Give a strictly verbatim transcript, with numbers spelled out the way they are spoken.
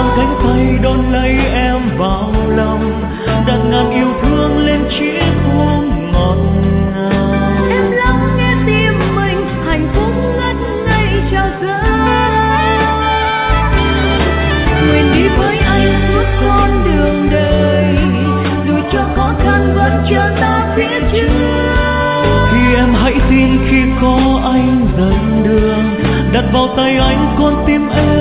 cánh tay đón lấy em vào lòng, đặt ngàn yêu thương lên chiếc khung ngọt ngào. Em lắng nghe tim mình hạnh phúc ngất ngây chào dâng, nguyện đi với anh suốt con đường đời, dù cho khó khăn vẫn chờ ta phía trước. Thì em hãy tin khi có anh dẫn đường, đặt vào tay anh con tim em